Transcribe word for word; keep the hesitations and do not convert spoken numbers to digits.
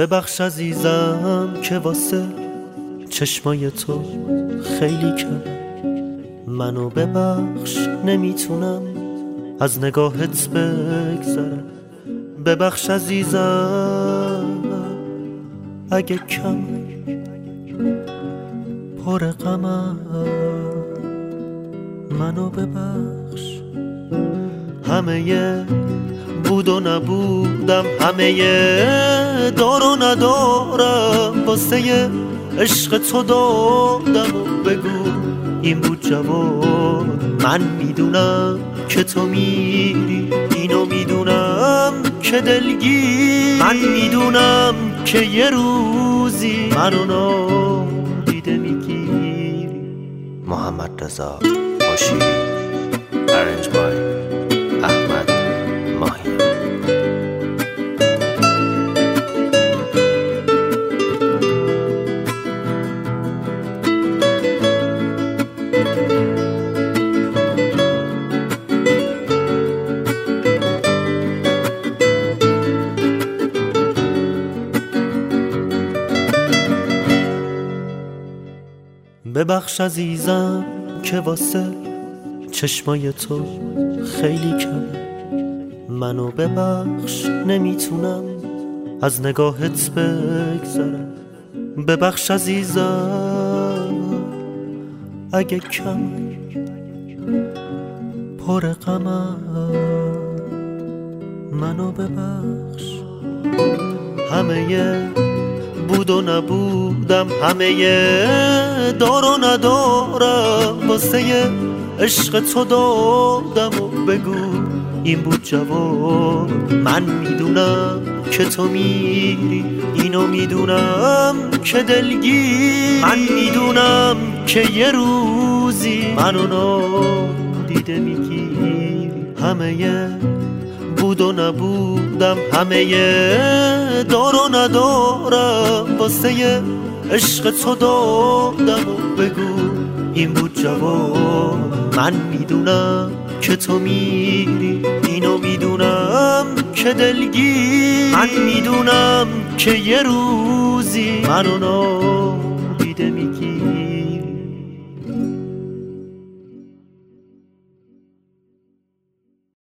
ببخش عزیزم که واسه چشمای تو خیلی کم. منو ببخش نمیتونم از نگاهت بگذرم. ببخش عزیزم اگه کم پر غمم. منو ببخش همه بود و نبودم، همه دار و ندارم، واسه عشق تو دادم. و بگو این بود جواب. من میدونم که تو میری، اینو میدونم که دلگیر. من میدونم که یه روزی منو نادیده میگیری. محمد رضا باشیری، ارنج بای احمد ماهی. ببخش عزیزم که واسه چشمای تو خیلی کم. منو ببخش نمیتونم از نگاهت بگذرم. ببخش عزیزم اگه کم پر غمم. منو ببخش همه بود و نبودم، همه دار و ندارم، واسه عشق تو دادم. و بگو این بود جواب. من میدونم که تو میری، اینو میدونم که دلگیر. من میدونم که یه روزی منو نادیده میگیری. همه بود و نبودم، همه دار و ندارم، واسه عشق تو دادم. و بگو این بود جواب. من میدونم که تو میری، اینو میدونم که دلگیر. من میدونم که یه روزی منو